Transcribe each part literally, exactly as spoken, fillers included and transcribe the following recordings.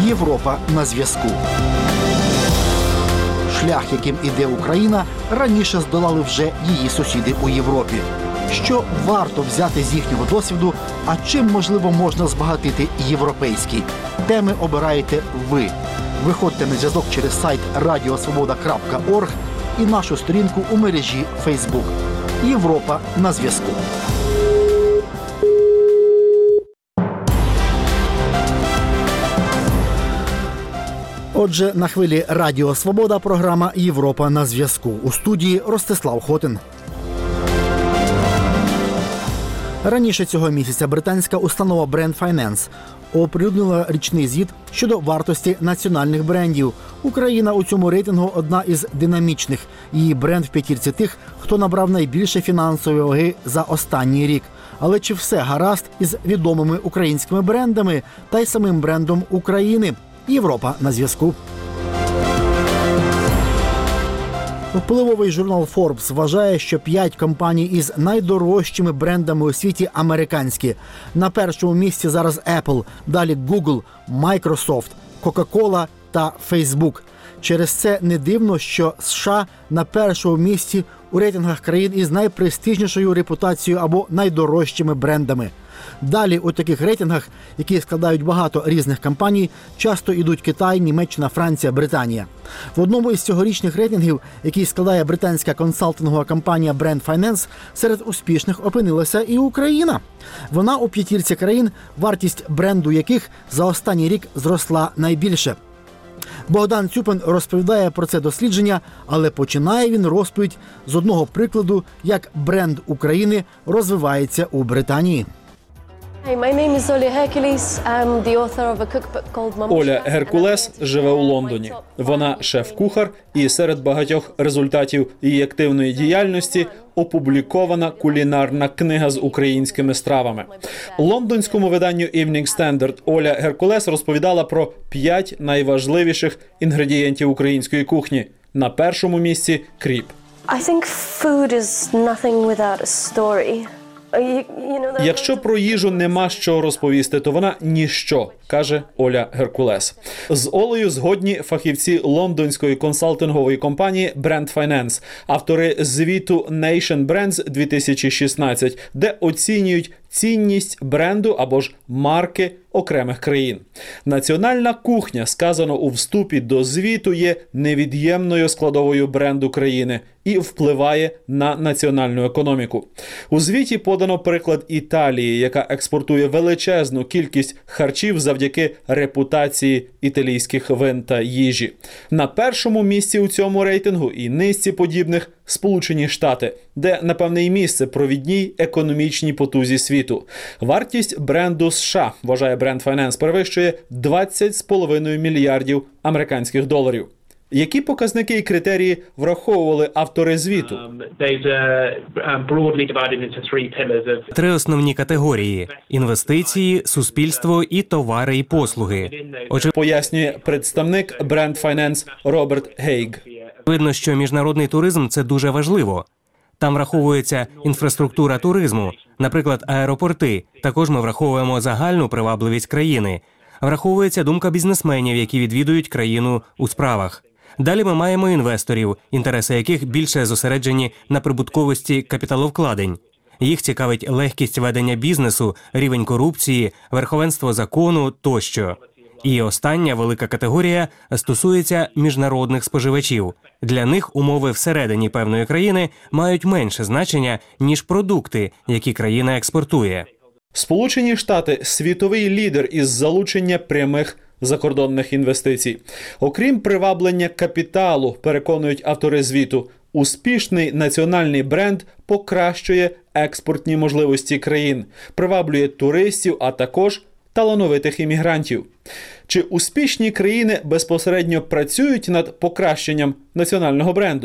Європа на зв'язку. Шлях, яким іде Україна, раніше здолали вже її сусіди у Європі. Що варто взяти з їхнього досвіду, а чим, можливо, можна збагатити європейський? Теми обираєте ви. Виходьте на зв'язок через сайт радіо свобода крапка орг і нашу сторінку у мережі Facebook. Європа на зв'язку. Отже, на хвилі Радіо Свобода програма «Європа на зв'язку». У студії Ростислав Хотин. Раніше цього місяця британська установа Brand Finance оприлюднила річний звіт щодо вартості національних брендів. Україна у цьому рейтингу одна із динамічних. Її бренд в п'ятірці тих, хто набрав найбільше фінансової ваги за останній рік. Але чи все гаразд із відомими українськими брендами та й самим брендом України? Європа на зв'язку. Впливовий журнал Forbes вважає, що п'ять компаній із найдорожчими брендами у світі американські. На першому місці зараз Apple, далі Google, Microsoft, Coca-Cola та Facebook. Через це не дивно, що США на першому місці у рейтингах країн із найпрестижнішою репутацією або найдорожчими брендами. Далі у таких рейтингах, які складають багато різних компаній, часто йдуть Китай, Німеччина, Франція, Британія. В одному із цьогорічних рейтингів, який складає британська консалтингова компанія Brand Finance, серед успішних опинилася і Україна. Вона у п'ятірці країн, вартість бренду яких за останній рік зросла найбільше. Богдан Цюпин розповідає про це дослідження, але починає він розповідь з одного прикладу, як бренд України розвивається у Британії. Оля Геркулес живе у Лондоні. Вона шеф-кухар, і серед багатьох результатів її активної діяльності опублікована кулінарна книга з українськими стравами. Лондонському виданню Evening Standard Оля Геркулес розповідала про п'ять найважливіших інгредієнтів української кухні. На першому місці – кріп. Якщо про їжу нема що розповісти, то вона ніщо, каже Оля Геркулес. З Олею згодні фахівці лондонської консалтингової компанії Brand Finance, автори звіту Nation Brands дві тисячі шістнадцять, де оцінюють цінність бренду або ж марки окремих країн. Національна кухня, сказано у вступі до звіту, є невід'ємною складовою бренду країни і впливає на національну економіку. У звіті подано приклад Італії, яка експортує величезну кількість харчів завдяки репутації італійських вин та їжі. На першому місці у цьому рейтингу і низці подібних Сполучені Штати, де, напевне, і місце провідній економічній потузі світу. Вартість бренду США, вважає Brand Finance, перевищує двадцять з половиною мільярдів американських доларів. Які показники і критерії враховували автори звіту? Три основні категорії – інвестиції, суспільство і товари і послуги. Отже, пояснює представник Brand Finance Роберт Гейг. Видно, що міжнародний туризм – це дуже важливо. Там враховується інфраструктура туризму, наприклад, аеропорти. Також ми враховуємо загальну привабливість країни. Враховується думка бізнесменів, які відвідують країну у справах. Далі ми маємо інвесторів, інтереси яких більше зосереджені на прибутковості капіталовкладень. Їх цікавить легкість ведення бізнесу, рівень корупції, верховенство закону тощо. І остання велика категорія стосується міжнародних споживачів. Для них умови всередині певної країни мають менше значення, ніж продукти, які країна експортує. Сполучені Штати – світовий лідер із залучення прямих закордонних інвестицій. Окрім приваблення капіталу, переконують автори звіту, успішний національний бренд покращує експортні можливості країн, приваблює туристів, а також талановитих іммігрантів. Чи успішні країни безпосередньо працюють над покращенням національного бренду?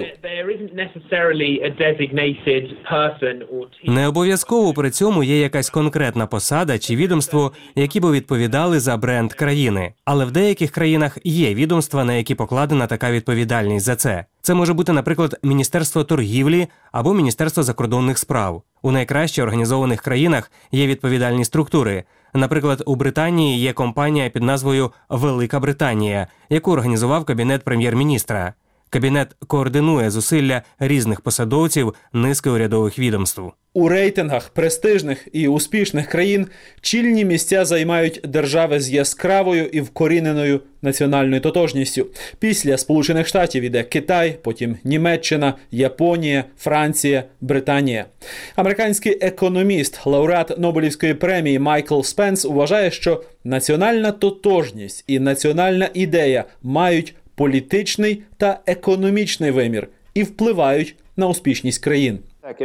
Не обов'язково при цьому є якась конкретна посада чи відомство, які б відповідали за бренд країни. Але в деяких країнах є відомства, на які покладена така відповідальність за це. Це може бути, наприклад, Міністерство торгівлі або Міністерство закордонних справ. У найкраще організованих країнах є відповідальні структури. Наприклад, у Британії є компанія під назвою «Велика Британія», яку організував Кабінет прем'єр-міністра. Кабінет координує зусилля різних посадовців низки урядових відомств. У рейтингах престижних і успішних країн чільні місця займають держави з яскравою і вкоріненою національною тотожністю. Після Сполучених Штатів іде Китай, потім Німеччина, Японія, Франція, Британія. Американський економіст, лауреат Нобелівської премії Майкл Спенс вважає, що національна тотожність і національна ідея мають політичний та економічний вимір і впливають на успішність країн.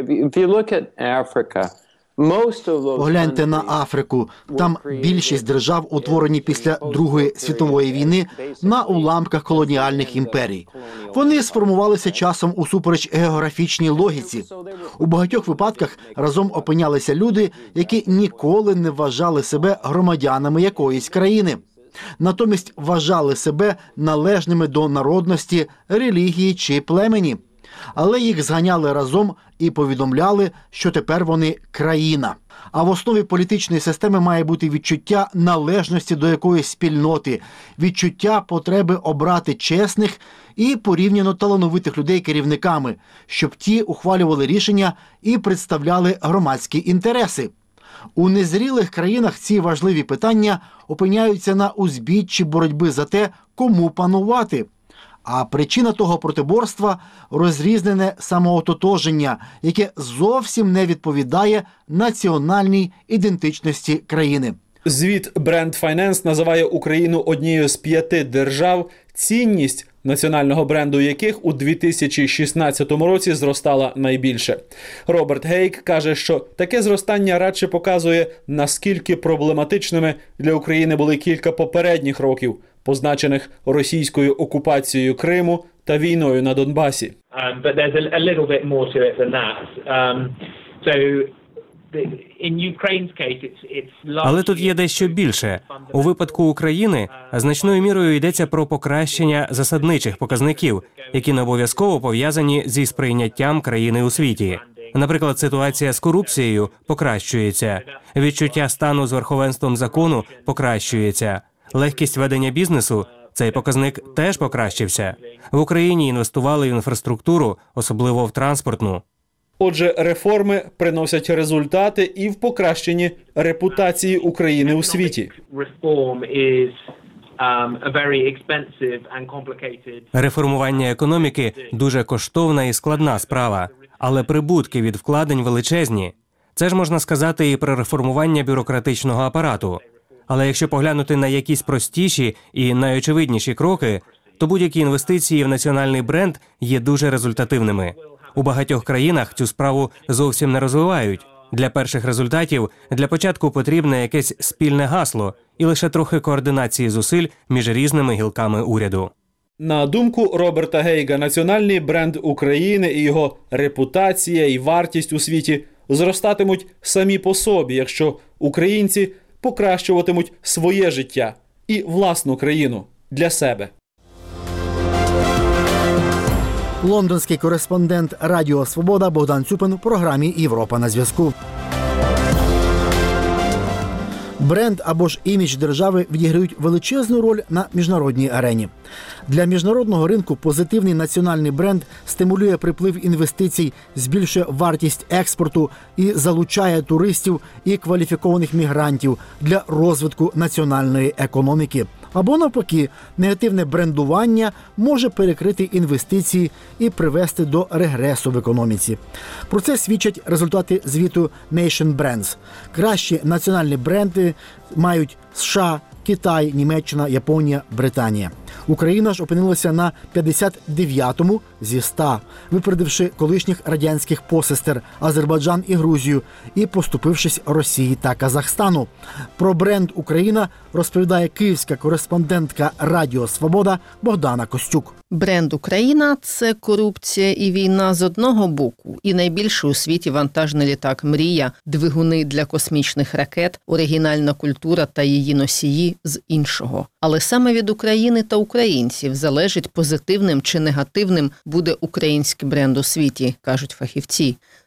Погляньте на Африку. Там більшість держав утворені після Другої світової війни на уламках колоніальних імперій. Вони сформувалися часом усупереч географічній логіці. У багатьох випадках разом опинялися люди, які ніколи не вважали себе громадянами якоїсь країни. Натомість вважали себе належними до народності, релігії чи племені. Але їх зганяли разом і повідомляли, що тепер вони країна. А в основі політичної системи має бути відчуття належності до якоїсь спільноти, відчуття потреби обрати чесних і порівняно талановитих людей керівниками, щоб ті ухвалювали рішення і представляли громадські інтереси. У незрілих країнах ці важливі питання опиняються на узбіччі боротьби за те, кому панувати. А причина того протиборства – розрізнене самоототоження, яке зовсім не відповідає національній ідентичності країни. Звіт Brand Finance називає Україну однією з п'яти держав, цінність національного бренду яких у дві тисячі шістнадцятому році зростала найбільше. Роберт Гейк каже, що таке зростання радше показує, наскільки проблематичними для України були кілька попередніх років, позначених російською окупацією Криму та війною на Донбасі. Um, but there's a, a little bit more to it than that. Um, so in Ukraine's case, it's it's Але тут є дещо більше. У випадку України значною мірою йдеться про покращення засадничих показників, які не обов'язково пов'язані зі сприйняттям країни у світі. Наприклад, ситуація з корупцією покращується, відчуття стану з верховенством закону покращується, легкість ведення бізнесу – цей показник теж покращився. В Україні інвестували в інфраструктуру, особливо в транспортну. Отже, реформи приносять результати і в покращенні репутації України у світі. Реформування економіки – дуже коштовна і складна справа, але прибутки від вкладень величезні. Це ж можна сказати і про реформування бюрократичного апарату. Але якщо поглянути на якісь простіші і найочевидніші кроки, то будь-які інвестиції в національний бренд є дуже результативними. У багатьох країнах цю справу зовсім не розвивають. Для перших результатів для початку потрібне якесь спільне гасло і лише трохи координації зусиль між різними гілками уряду. На думку Роберта Гейга, національний бренд України і його репутація і вартість у світі зростатимуть самі по собі, якщо українці покращуватимуть своє життя і власну країну для себе. Лондонський кореспондент Радіо Свобода Богдан Цюпин в програмі «Європа на зв'язку». Бренд або ж імідж держави відіграють величезну роль на міжнародній арені. Для міжнародного ринку позитивний національний бренд стимулює приплив інвестицій, збільшує вартість експорту і залучає туристів і кваліфікованих мігрантів для розвитку національної економіки. Або навпаки, негативне брендування може перекрити інвестиції і привести до регресу в економіці. Про це свідчать результати звіту Nation Brands. Кращі національні бренди мають США, Китай, Німеччина, Японія, Британія. Україна ж опинилася на п'ятдесят дев'ятому зі ста, випередивши колишніх радянських посестер Азербайджан і Грузію і поступившись Росії та Казахстану. Про бренд «Україна» розповідає київська кореспондентка Радіо Свобода Богдана Костюк. Бренд «Україна» – це корупція і війна з одного боку, і найбільший у світі вантажний літак «Мрія», двигуни для космічних ракет, оригінальна культура та її носії з іншого. Але саме від України та українців залежить, позитивним чи негативним буде український бренд у світі, кажуть фахівці.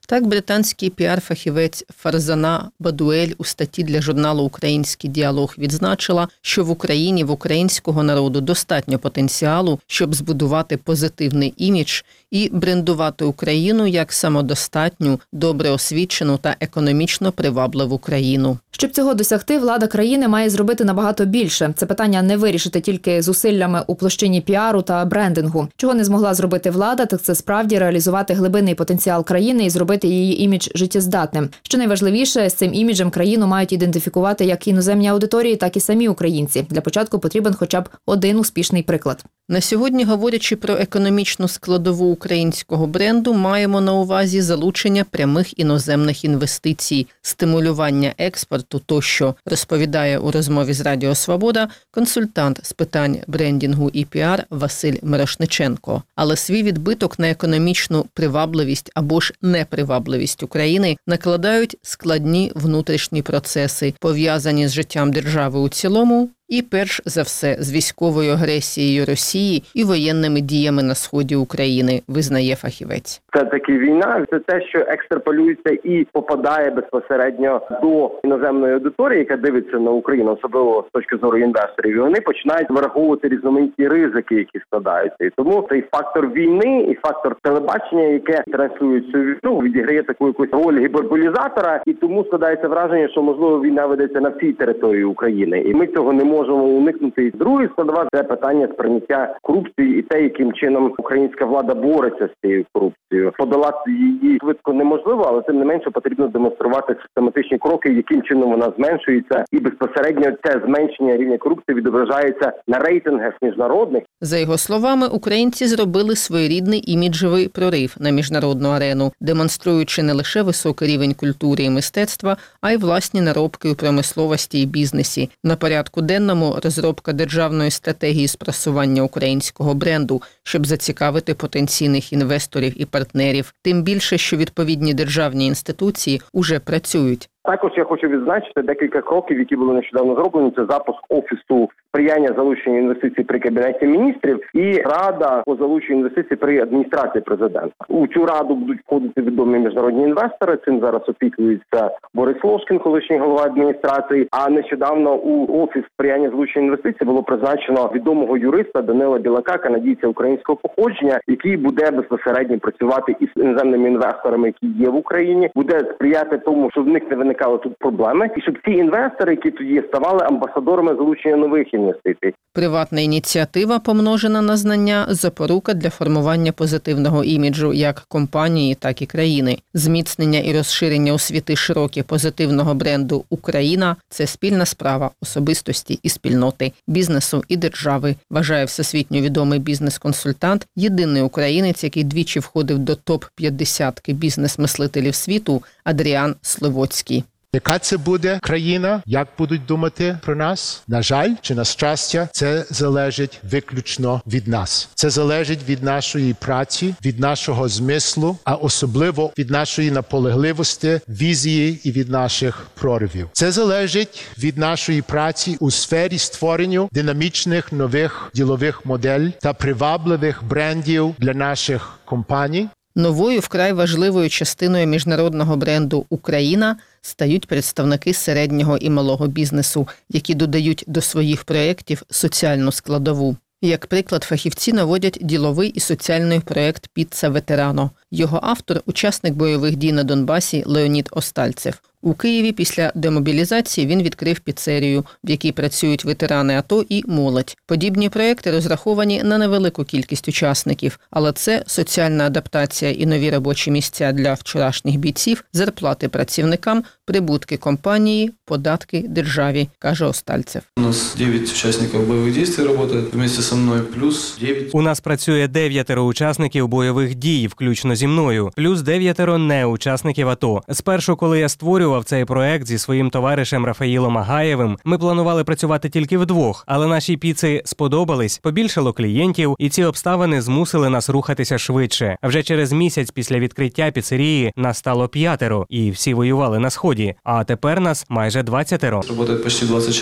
Так, британський піар-фахівець Фарзана Бадуель у статті для журналу «Український діалог» відзначила, що в Україні в українського народу достатньо потенціалу, щоб збудувати позитивний імідж і брендувати Україну як самодостатню, добре освічену та економічно привабливу країну. Щоб цього досягти, влада країни має зробити набагато більше. Це питання не вирішити тільки зусиллями у площині піару та брендингу. Чого не змогла зробити влада, так це справді реалізувати глибинний потенціал країни і зробити її імідж життєздатним. Що найважливіше, з цим іміджем країну мають ідентифікувати як іноземні аудиторії, так і самі українці. Для початку потрібен хоча б один успішний приклад. На сьогодні, говорячи про економічну складову українського бренду, маємо на увазі залучення прямих іноземних інвестицій, стимулювання експорту тощо, розповідає у розмові з Радіо Свобода консультант з питань брендінгу і піар Василь Мирошниченко. Але свій відбиток на економічну привабливість або ж непривабливість України накладають складні внутрішні процеси, пов'язані з життям держави у цілому, і перш за все з військовою агресією Росії і воєнними діями на сході України, визнає фахівець. Це таки війна, це те, що екстраполюється і попадає безпосередньо до іноземної аудиторії, яка дивиться на Україну, особливо з точки зору інвесторів. І вони починають враховувати різноманітні ризики, які складаються. І тому цей фактор війни і фактор телебачення, яке транслює цю війну, відіграє таку якусь роль гіперболізатора. І тому складається враження, що можливо війна ведеться на всій території України. І ми цього не можемо уникнути. Другий складова – це питання сприйняття корупції і те, яким чином українська влада бореться з цією корупцією. Подолати її швидко неможливо, але тим не менше потрібно демонструвати систематичні кроки, яким чином вона зменшується, і безпосередньо це зменшення рівня корупції відображається на рейтингах міжнародних. За його словами, українці зробили своєрідний іміджевий прорив на міжнародну арену, демонструючи не лише високий рівень культури і мистецтва, а й власні наробки у промисловості і бізнесі. На порядку денному розробка державної стратегії з просування українського бренду, щоб зацікавити потенційних інвесторів і партнерів. Тим більше, що відповідні державні інституції уже працюють. Також я хочу відзначити декілька кроків, які були нещодавно зроблені. Це запуск Офісу сприяння залучення інвестицій при Кабінеті міністрів і Рада по залученню інвестицій при адміністрації президента. У цю раду будуть входити відомі міжнародні інвестори. Цим зараз опікується Борис Ложкін, колишній голова адміністрації. А нещодавно у Офіс сприяння залучення інвестицій було призначено відомого юриста Данила Білака, канадійця українського походження, який буде безпосередньо працювати із іноземними інвесторами, які є в Україні, буде сприяти тому, щоб в них не виникало тут проблеми, і щоб ці інвестори, які тут є, ставали амбасадорами залучення нових інвестицій. Приватна ініціатива, помножена на знання, запорука для формування позитивного іміджу як компанії, так і країни. Зміцнення і розширення освіти широкі позитивного бренду «Україна» – це спільна справа особистості і спільноти, бізнесу і держави, вважає всесвітньо відомий бізнес-консультант, єдиний українець, який двічі входив до топ п'ятдесят бізнес-мислителів світу Адріан Сливоцький. Яка це буде країна? Як будуть думати про нас? На жаль, чи на щастя, це залежить виключно від нас. Це залежить від нашої праці, від нашого змислу, а особливо від нашої наполегливості, візії і від наших проривів. Це залежить від нашої праці у сфері створення динамічних нових ділових моделей та привабливих брендів для наших компаній. Новою вкрай важливою частиною міжнародного бренду «Україна» стають представники середнього і малого бізнесу, які додають до своїх проєктів соціальну складову. Як приклад, фахівці наводять діловий і соціальний проєкт «Піца Ветерано». Його автор – учасник бойових дій на Донбасі Леонід Остальцев. У Києві після демобілізації він відкрив піцерію, в якій працюють ветерани АТО і молодь. Подібні проекти розраховані на невелику кількість учасників, але це соціальна адаптація і нові робочі місця для вчорашніх бійців, зарплати працівникам, прибутки компанії, податки державі, каже Остальцев. У нас дев'ять учасників бойових дій працюють вместе зі мною, плюс дев'ять. У нас працює дев'ятеро учасників бойових дій, включно зі мною, плюс дев'ятеро неучасників АТО. Спершу, коли я створював цей проект зі своїм товаришем Рафаїлом Агаєвим, ми планували працювати тільки вдвох, але наші піци сподобались, побільшало клієнтів, і ці обставини змусили нас рухатися швидше. Вже через місяць після відкриття піцерії нас стало п'ятеро, і всі воювали на Сході, а тепер нас майже двадцятеро. Працює почти двадцять чоловік.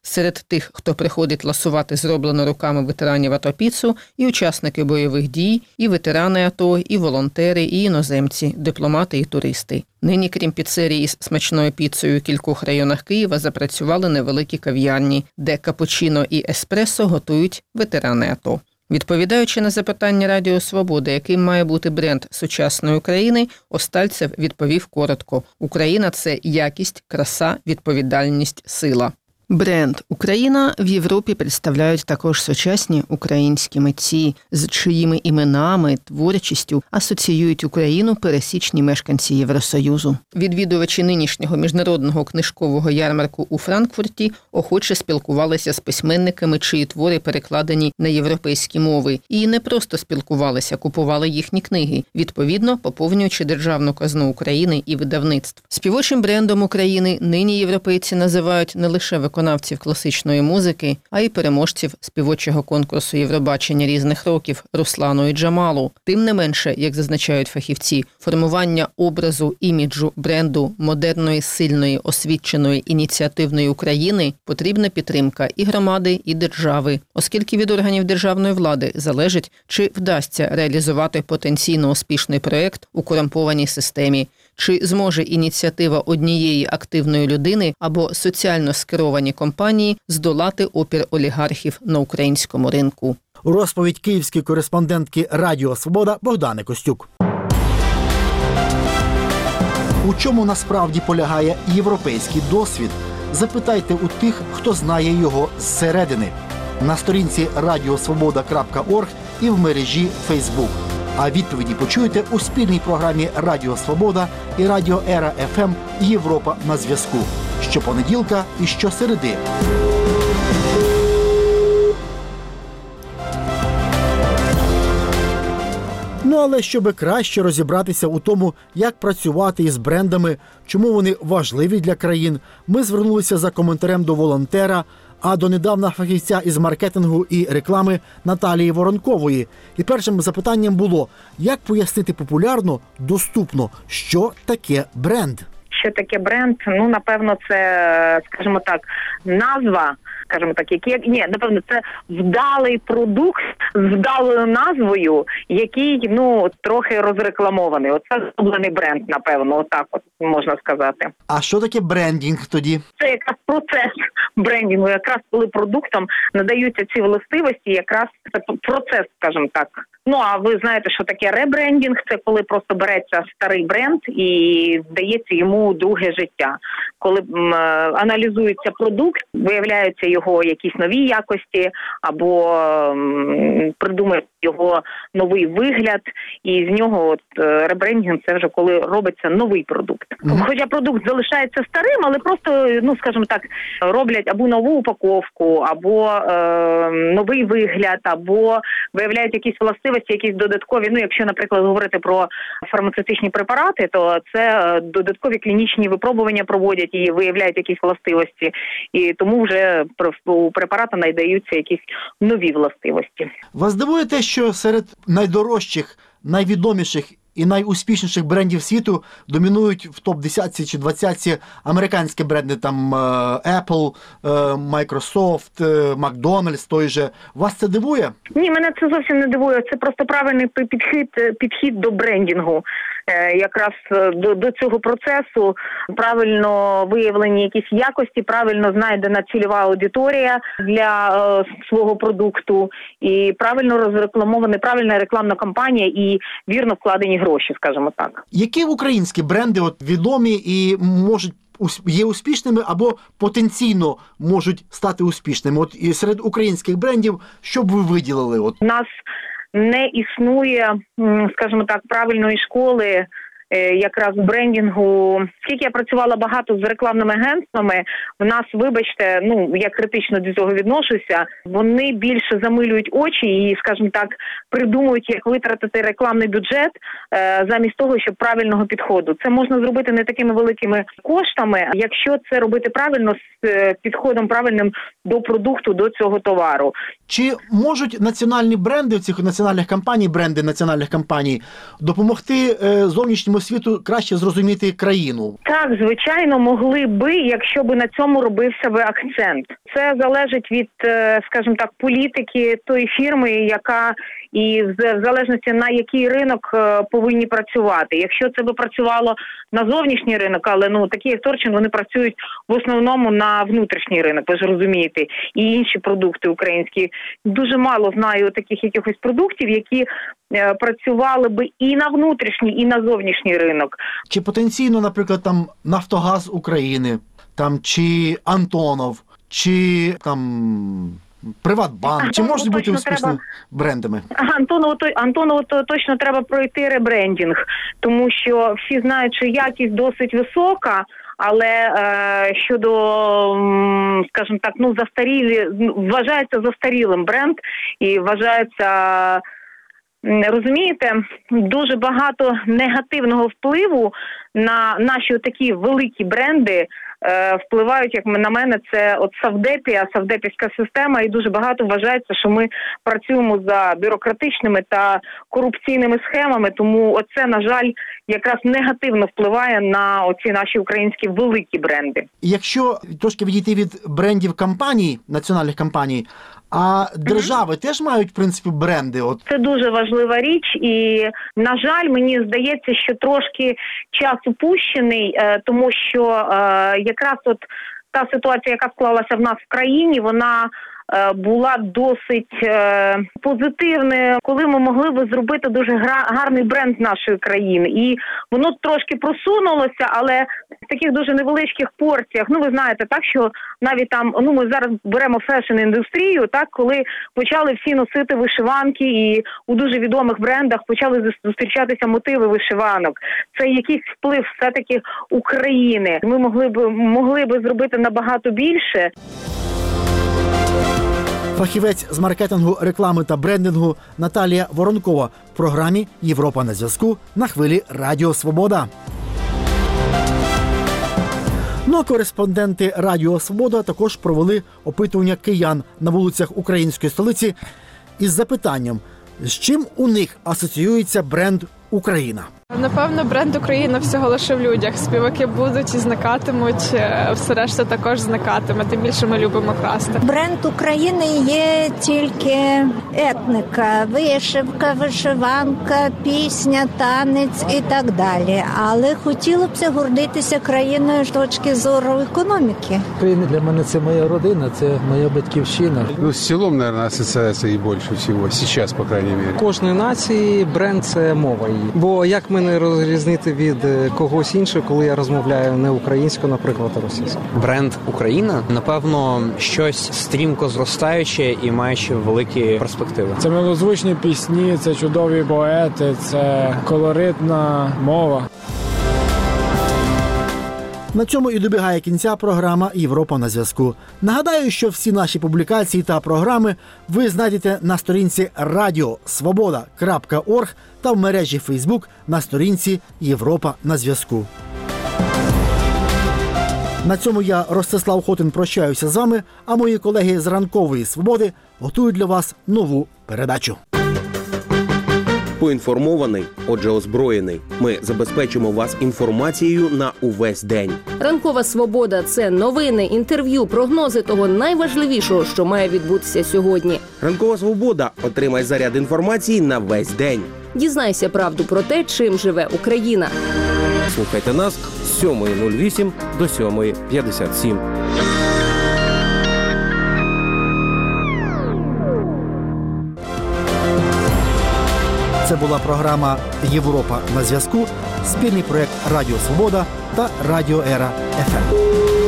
Серед тих, хто приходить ласувати зроблену руками ветеранів АТО піцу, і учасники бойових дій, і ветерани АТО, і волонтери, і іноземці, дипломати і туристи. Нині, крім піцерій із смачною піцею у кількох районах Києва, запрацювали невеликі кав'ярні, де капучино і еспресо готують ветерани АТО. Відповідаючи на запитання Радіо Свобода, яким має бути бренд сучасної України, Остальцев відповів коротко: «Україна – це якість, краса, відповідальність, сила». Бренд «Україна» в Європі представляють також сучасні українські митці, з чиїми іменами, творчістю асоціюють Україну пересічні мешканці Євросоюзу. Відвідувачі нинішнього міжнародного книжкового ярмарку у Франкфурті охоче спілкувалися з письменниками, чиї твори перекладені на європейські мови. І не просто спілкувалися, купували їхні книги, відповідно поповнюючи державну казну України і видавництв. Співочим брендом України нині європейці називають не лише виконавців класичної музики, а й переможців співочого конкурсу Євробачення різних років Руслану і Джамалу. Тим не менше, як зазначають фахівці, формування образу, іміджу, бренду модерної, сильної, освіченої, ініціативної України потрібна підтримка і громади, і держави, оскільки від органів державної влади залежить, чи вдасться реалізувати потенційно успішний проєкт у корумпованій системі, чи зможе ініціатива однієї активної людини або соціально скеровані компанії здолати опір олігархів на українському ринку. Розповідь київської кореспондентки Радіо Свобода Богдани Костюк. У чому насправді полягає європейський досвід? Запитайте у тих, хто знає його зсередини. На сторінці радіосвобода крапка орг і в мережі Фейсбук. А відповіді почуєте у спільній програмі Радіо Свобода і Радіо Ера еф ем «Європа на зв'язку» щопонеділка і щосереди. Ну, але щоб краще розібратися у тому, як працювати із брендами, чому вони важливі для країн, ми звернулися за коментарем до волонтера, а донедавна фахівця із маркетингу і реклами Наталії Воронкової. І першим запитанням було, як пояснити популярно, доступно, що таке бренд? Що таке бренд? Ну, напевно, це, скажімо так, назва, скажімо так, який, ні, напевно, це вдалий продукт з вдалою назвою, який, ну, трохи розрекламований. Оце зроблений бренд, напевно, отак от можна сказати. А що таке брендінг тоді? Це якраз процес брендінгу, якраз коли продуктам надаються ці властивості, якраз це процес, скажімо так. Ну, а ви знаєте, що таке ребрендінг? Це коли просто береться старий бренд і дається йому друге життя. Коли м, аналізується продукт, виявляються його якісь нові якості, або м, придумують його новий вигляд, і з нього от ребрендінг – це вже коли робиться новий продукт. Mm-hmm. Хоча продукт залишається старим, але просто, ну, скажімо так, роблять або нову упаковку, або е, новий вигляд, або виявляють якісь властивості, якісь додаткові. Ну, якщо, наприклад, говорити про фармацевтичні препарати, то це додаткові клінічні випробування проводять і виявляють якісь властивості. І тому вже у препарата надаються якісь нові властивості. Вас дивує те, що серед найдорожчих, найвідоміших і найуспішніших брендів світу домінують в топ десять чи двадцять американські бренди, там Apple, Microsoft, Макдональдс той же. Вас це дивує? Ні, мене це зовсім не дивує. Це просто правильний підхід, підхід до брендінгу. Якраз до, до цього процесу правильно виявлені якісь якості, правильно знайдена цільова аудиторія для е, свого продукту і правильно розрекламована, правильна рекламна кампанія і вірно вкладені гроші, скажімо так. Які українські бренди от відомі і можуть є успішними або потенційно можуть стати успішними? От і серед українських брендів, що б ви виділили? От у нас не існує, скажімо так, правильної школи якраз брендінгу. Скільки я працювала багато з рекламними агентствами, в нас, вибачте, ну, я критично до цього відношуся, вони більше замилюють очі і, скажімо так, придумують, як витратити рекламний бюджет е, замість того, щоб правильного підходу. Це можна зробити не такими великими коштами, якщо це робити правильно, з е, підходом правильним до продукту, до цього товару. Чи можуть національні бренди, цих національних компаній, бренди національних компаній, допомогти е, зовнішньому світу краще зрозуміти країну? Так, звичайно, могли би, якщо би на цьому робився би акцент. Це залежить від, скажімо так, політики тої фірми, яка і в залежності на який ринок повинні працювати. Якщо це би працювало на зовнішній ринок, але ну такі як Торчин, вони працюють в основному на внутрішній ринок, ви ж розумієте, і інші продукти українські. Дуже мало знаю таких якихось продуктів, які е, працювали би і на внутрішній, і на зовнішній ринок. Чи потенційно, наприклад, там Нафтогаз України, там чи Антонов, чи там Приватбанк, чи можуть бути успішними брендами? Антонову, Антонову то точно треба пройти ребрендінг, тому що всі знають, що якість досить висока, але е, щодо, скажімо так, ну застарілі, вважається застарілим бренд і вважається, розумієте, дуже багато негативного впливу на наші такі великі бренди е, впливають, як на мене, це от Савдепія, Савдепівська система, і дуже багато вважається, що ми працюємо за бюрократичними та корупційними схемами, тому оце, на жаль, якраз негативно впливає на оці наші українські великі бренди. Якщо трошки відійти від брендів компаній, національних компаній, а держави mm-hmm. теж мають, в принципі, бренди? От. Це дуже важлива річ, і, на жаль, мені здається, що трошки час упущений, тому що якраз от та ситуація, яка склалася в нас в країні, вона була досить е, позитивною, коли ми могли би зробити дуже гра, гарний бренд нашої країни. І воно трошки просунулося, але в таких дуже невеличких порціях. Ну, ви знаєте, так, що навіть там, ну, ми зараз беремо фешн-індустрію, так, коли почали всі носити вишиванки, і у дуже відомих брендах почали зустрічатися мотиви вишиванок. Це якийсь вплив все-таки України. Ми могли б, могли б зробити набагато більше. Фахівець з маркетингу, реклами та брендингу Наталія Воронкова в програмі «Європа на зв'язку» на хвилі Радіо Свобода. Ну а кореспонденти Радіо Свобода також провели опитування киян на вулицях української столиці із запитанням, з чим у них асоціюється бренд «Україна». Напевно, бренд «Україна» всього лише в людях. Співаки будуть і зникатимуть, все решта також зникатиме, тим більше ми любимо красти. Бренд України є тільки етника, вишивка, вишиванка, пісня, танець і так далі. Але хотіло б це гордитися країною з точки зору економіки. Україна для мене – це моя родина, це моя батьківщина. Ну, з селом, мабуть, асоціація і більше всього, зараз, по крайней мере. Кожної нації бренд – це мова її. Бо як ми не розрізнити від когось іншого, коли я розмовляю не українською, наприклад, а російською. Бренд «Україна», напевно, щось стрімко зростаюче і маючи великі перспективи. Це милозвучні пісні, це чудові поети, це колоритна мова. На цьому і добігає кінця програма «Європа на зв'язку». Нагадаю, що всі наші публікації та програми ви знайдете на сторінці радіо свобода крапка орг та в мережі Фейсбук на сторінці «Європа на зв'язку». На цьому я, Ростислав Хотин, прощаюся з вами, а мої колеги з «Ранкової свободи» готують для вас нову передачу. Поінформований, отже озброєний. Ми забезпечимо вас інформацією на увесь день. Ранкова свобода – це новини, інтерв'ю, прогнози того найважливішого, що має відбутися сьогодні. Ранкова свобода. Отримай заряд інформації на весь день. Дізнайся правду про те, чим живе Україна. Слухайте нас з сьомої нуль вісім до сьомої п'ятдесят сім. Це була програма «Європа на зв'язку», спільний проєкт Радіо Свобода та Радіо Ера еф ем.